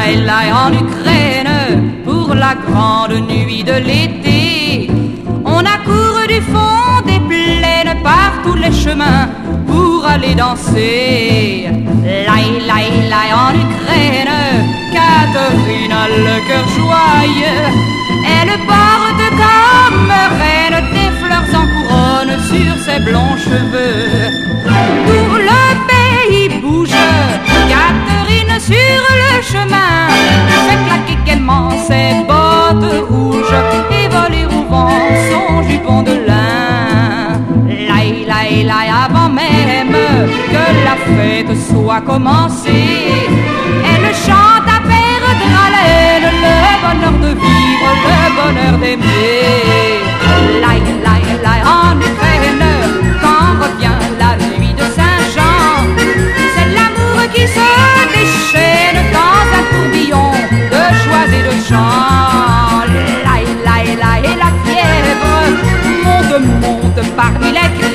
laï en Ukraine pour la grande nuit de l'été. On a couru du fond des plaines par tous les chemins pour aller danser. Laï en Ukraine, Catherine a le cœur joyeux. Elle porte comme reine des fleurs en couronne sur ses blonds cheveux. Pour le pays bouge, Catherine sur le chemin fait claquer gaiement ses bottes rouges et voler au vent son jupon de lin. Laï, avant même que la fête soit commencée, elle chante à perdre haleine le bonheur de vivre, le bonheur d'aimer. Laï, en Ukraine, quand revient la nuit de Saint-Jean, c'est l'amour qui se déchaîne dans un tourbillon de joie et de chant. Laï, et la fièvre monte parmi les